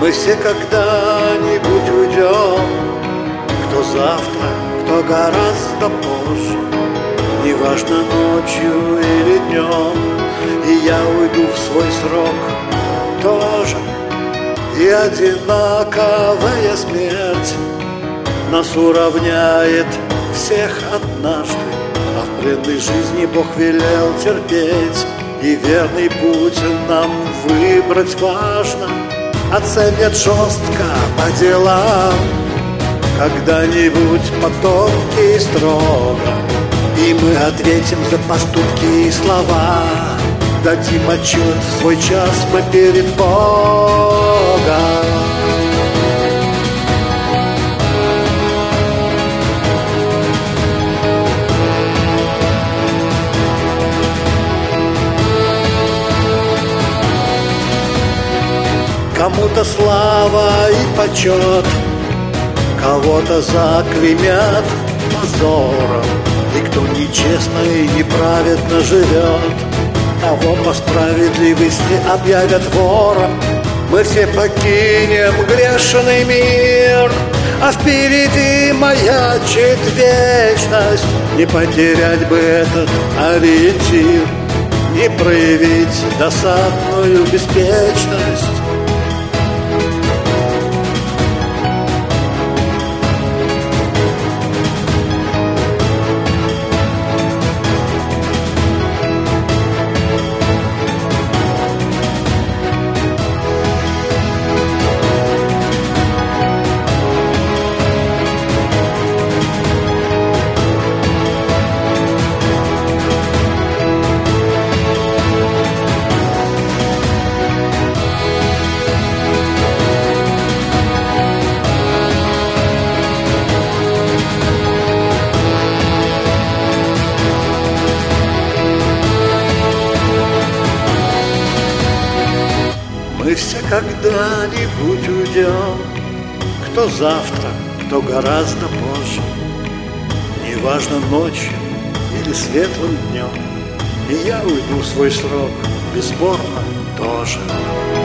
Мы все когда-нибудь уйдем, кто завтра, кто гораздо позже, неважно ночью или днем. И я уйду в свой срок тоже, и одинаковая смерть нас уравняет всех однажды. А в бренной жизни Бог велел терпеть, и верный путь нам выбрать важно. Оценят жестко по делам когда-нибудь потомки строго, и мы ответим за поступки и слова. Дадим отчет в свой час мы перед Богом. Кому-то слава и почет, кого-то заклеймят позором, и кто нечестно и неправедно живет, того по справедливости объявят вором. Мы все покинем грешный мир, а впереди маячит вечность. Не потерять бы этот ориентир, не проявить досадную беспечность. Мы все когда-нибудь уйдем, кто завтра, кто гораздо позже, неважно ночью или светлым днем. И я уйду в свой срок, бесспорно тоже.